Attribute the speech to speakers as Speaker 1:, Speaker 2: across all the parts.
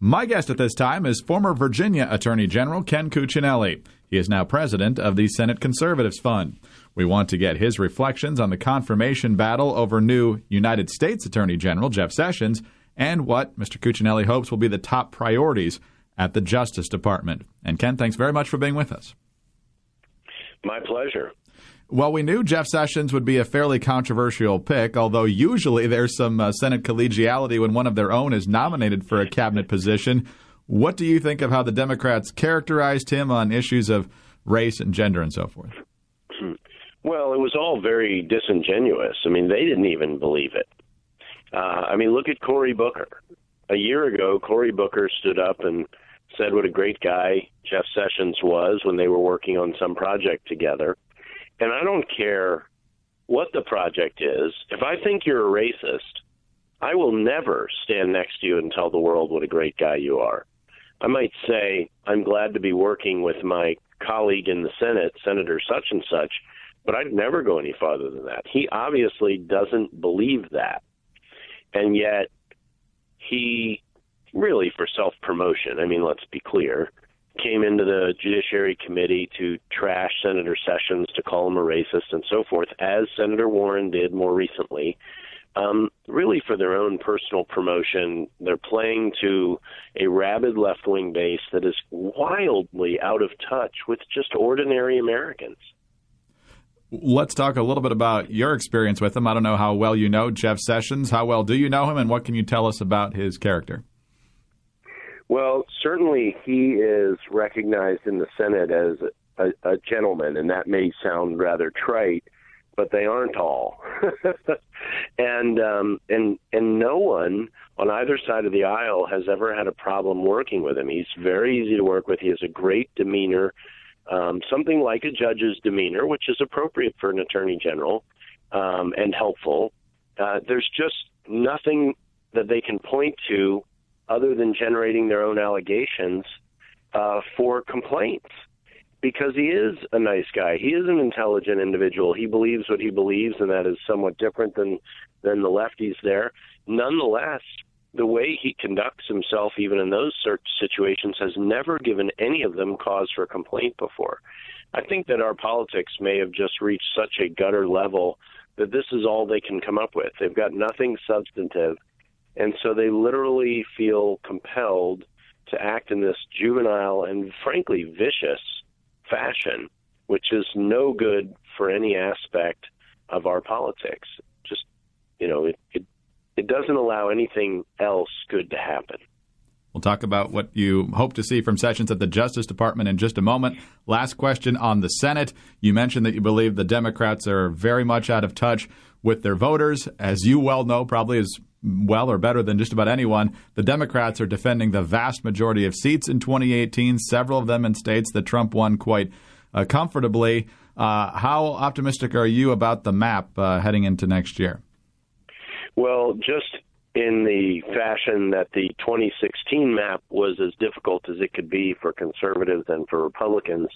Speaker 1: My guest at this time is former Virginia Attorney General Ken Cuccinelli. He is now president of the Senate Conservatives Fund. We want to get his reflections on the confirmation battle over new United States Attorney General Jeff Sessions and what Mr. Cuccinelli hopes will be the top priorities at the Justice Department. And Ken, thanks very much for being with us.
Speaker 2: My pleasure.
Speaker 1: Well, we knew Jeff Sessions would be a fairly controversial pick, although usually there's some Senate collegiality when one of their own is nominated for a cabinet position. What do you think of how the Democrats characterized him on issues of race and gender and so forth?
Speaker 2: Well, it was all very disingenuous. I mean, they didn't even believe it. Look at Cory Booker. A year ago, Cory Booker stood up and said what a great guy Jeff Sessions was when they were working on some project together. And I don't care what the project is. If I think you're a racist, I will never stand next to you and tell the world what a great guy you are. I might say, I'm glad to be working with my colleague in the Senate, Senator such and such, but I'd never go any farther than that. He obviously doesn't believe that. And yet he really, for self-promotion, let's be clear, came into the Judiciary Committee to trash Senator Sessions, to call him a racist and so forth, as Senator Warren did more recently. Really for their own personal promotion. They're playing to a rabid left-wing base that is wildly out of touch with just ordinary Americans.
Speaker 1: Let's talk a little bit about your experience with him. I don't know how well you know Jeff Sessions. How well do you know him, and what can you tell us about his character?
Speaker 2: Well, certainly he is recognized in the Senate as a gentleman, and that may sound rather trite, but they aren't all. And no one on either side of the aisle has ever had a problem working with him. He's very easy to work with. He has a great demeanor, something like a judge's demeanor, which is appropriate for an attorney general, and helpful. There's just nothing that they can point to other than generating their own allegations for complaints, because he is a nice guy. He is an intelligent individual. He believes what he believes, and that is somewhat different than the lefties there. Nonetheless, the way he conducts himself, even in those situations, has never given any of them cause for complaint before. I think that our politics may have just reached such a gutter level that this is all they can come up with. They've got nothing substantive. And so they literally feel compelled to act in this juvenile and, frankly, vicious fashion, which is no good for any aspect of our politics. Just, it doesn't allow anything else good to happen.
Speaker 1: We'll talk about what you hope to see from Sessions at the Justice Department in just a moment. Last question on the Senate. You mentioned that you believe the Democrats are very much out of touch with their voters. As you well know, probably as well or better than just about anyone, the Democrats are defending the vast majority of seats in 2018, several of them in states that Trump won quite comfortably. How optimistic are you about the map heading into next year?
Speaker 2: Well, just in the fashion that the 2016 map was as difficult as it could be for conservatives and for Republicans,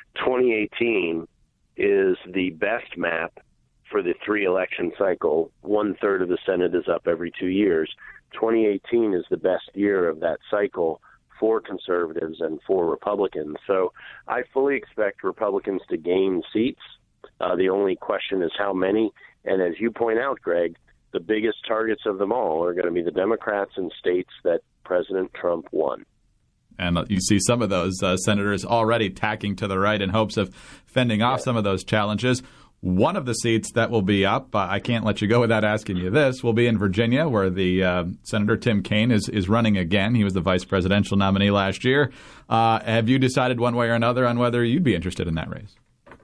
Speaker 2: 2018 is the best map for the three-election cycle. 1/3 of the Senate is up every 2 years. 2018 is the best year of that cycle for conservatives and for Republicans. So I fully expect Republicans to gain seats. The only question is how many. And as you point out, Greg, the biggest targets of them all are going to be the Democrats in states that President Trump won.
Speaker 1: And you see some of those senators already tacking to the right in hopes of fending off some of those challenges. One of the seats that will be up, I can't let you go without asking you this, will be in Virginia, where the Senator Tim Kaine is running again. He was the vice presidential nominee last year. Have you decided one way or another on whether you'd be interested in that race?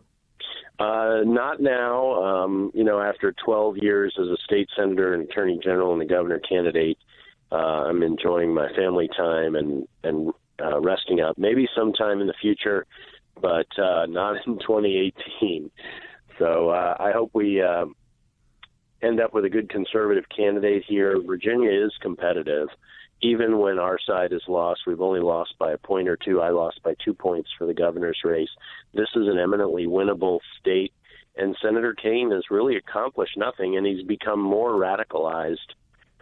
Speaker 2: Not now. After 12 years as a state senator and attorney general and the governor candidate, I'm enjoying my family time and resting up. Maybe sometime in the future, but not in 2018. So I hope we end up with a good conservative candidate here. Virginia is competitive. Even when our side is lost, we've only lost by a point or two. I lost by 2 points for the governor's race. This is an eminently winnable state, and Senator Kaine has really accomplished nothing, and he's become more radicalized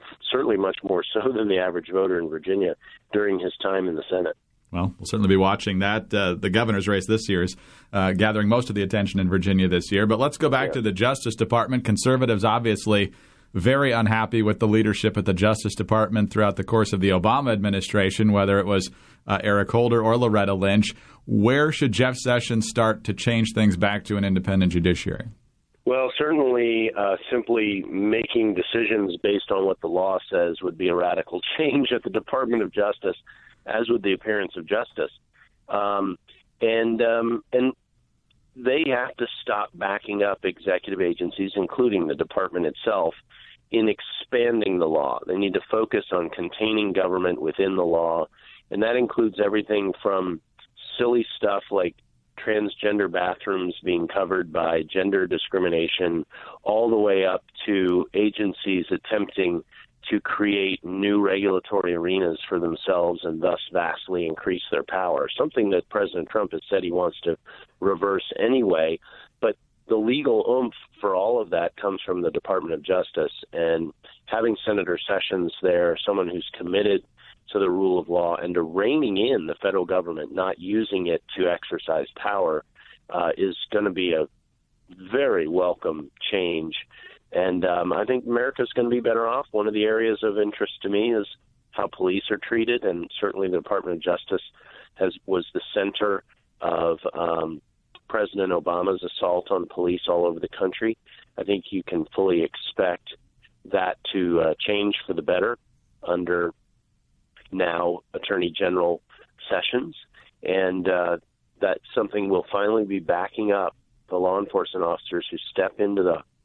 Speaker 2: certainly much more so than the average voter in Virginia during his time in the Senate.
Speaker 1: Well, we'll certainly be watching that. The governor's race this year is gathering most of the attention in Virginia this year. But let's go back to the Justice Department. Conservatives obviously very unhappy with the leadership at the Justice Department throughout the course of the Obama administration, whether it was Eric Holder or Loretta Lynch. Where should Jeff Sessions start to change things back to an independent judiciary?
Speaker 2: Well, certainly simply making decisions based on what the law says would be a radical change at the Department of Justice, as would the appearance of justice. And they have to stop backing up executive agencies, including the department itself, in expanding the law. They need to focus on containing government within the law, and that includes everything from silly stuff like transgender bathrooms being covered by gender discrimination, all the way up to agencies attempting to create new regulatory arenas for themselves and thus vastly increase their power, something that President Trump has said he wants to reverse anyway. But the legal oomph for all of that comes from the Department of Justice, and having Senator Sessions there, someone who's committed to the rule of law and to reining in the federal government, not using it to exercise power, is going to be a very welcome change. And I think America's going to be better off. One of the areas of interest to me is how police are treated, and certainly the Department of Justice was the center of President Obama's assault on police all over the country. I think you can fully expect that to change for the better under now Attorney General Sessions, and that's something we'll finally be backing up the law enforcement officers who step into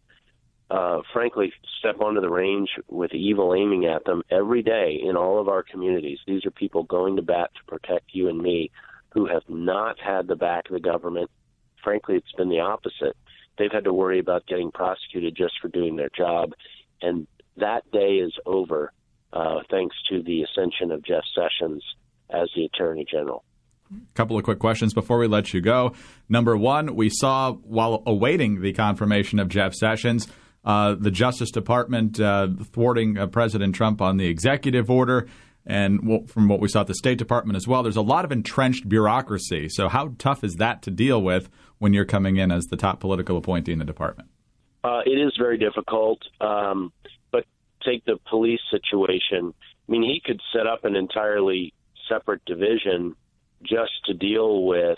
Speaker 2: step onto the range with evil aiming at them every day in all of our communities. These are people going to bat to protect you and me who have not had the back of the government. Frankly, it's been the opposite. They've had to worry about getting prosecuted just for doing their job, and that day is over. Thanks to the ascension of Jeff Sessions as the Attorney General.
Speaker 1: A couple of quick questions before we let you go. Number one, we saw while awaiting the confirmation of Jeff Sessions, the Justice Department thwarting President Trump on the executive order. And from what we saw at the State Department as well, there's a lot of entrenched bureaucracy. So how tough is that to deal with when you're coming in as the top political appointee in the department?
Speaker 2: It is very difficult. But take the police situation. I mean, he could set up an entirely separate division just to deal with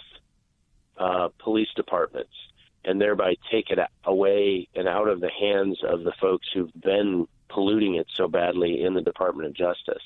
Speaker 2: police departments and thereby take it away and out of the hands of the folks who've been polluting it so badly in the Department of Justice.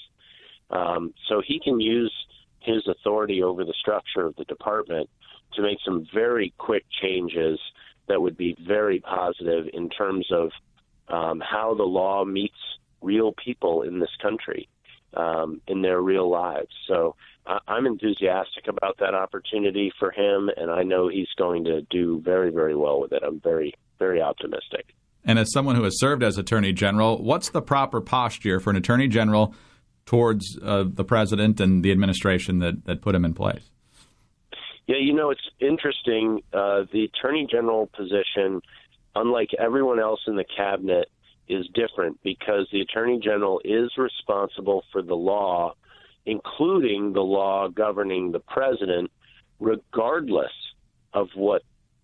Speaker 2: So he can use his authority over the structure of the department to make some very quick changes that would be very positive in terms of how the law meets real people in this country in their real lives. So I'm enthusiastic about that opportunity for him, and I know he's going to do very, very well with it. I'm very, very optimistic.
Speaker 1: And as someone who has served as Attorney General, what's the proper posture for an Attorney General towards the president and the administration that put him in place?
Speaker 2: Yeah, it's interesting. The Attorney General position, unlike everyone else in the cabinet, is different because the Attorney General is responsible for the law, including the law governing the president, regardless of what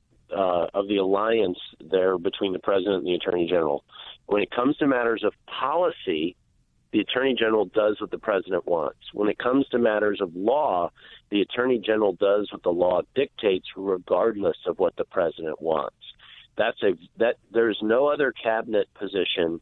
Speaker 2: of the alliance there between the president and the Attorney General. When it comes to matters of policy, the Attorney General does what the president wants. When it comes to matters of law, the Attorney General does what the law dictates, regardless of what the president wants. There's no other cabinet position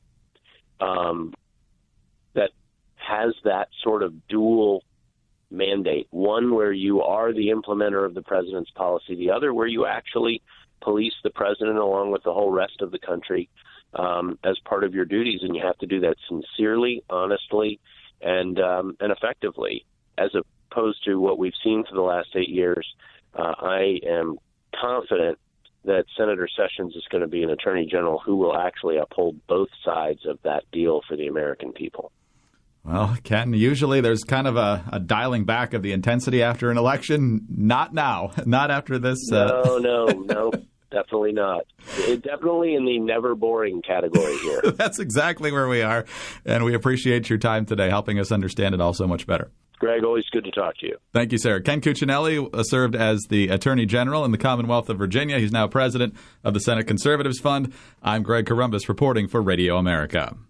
Speaker 2: that has that sort of dual mandate. One where you are the implementer of the president's policy, the other where you actually police the president along with the whole rest of the country as part of your duties, and you have to do that sincerely, honestly, and effectively, as opposed to what we've seen for the last 8 years. I am confident that Senator Sessions is going to be an attorney general who will actually uphold both sides of that deal for the American people.
Speaker 1: Well, Ken, usually there's kind of a dialing back of the intensity after an election. Not now. Not after this.
Speaker 2: No. definitely not. Definitely in the never boring category here.
Speaker 1: That's exactly where we are, and we appreciate your time today, helping us understand it all so much better.
Speaker 2: Greg, always good to talk to you.
Speaker 1: Thank you, sir. Ken Cuccinelli served as the Attorney General in the Commonwealth of Virginia. He's now president of the Senate Conservatives Fund. I'm Greg Corombos reporting for Radio America.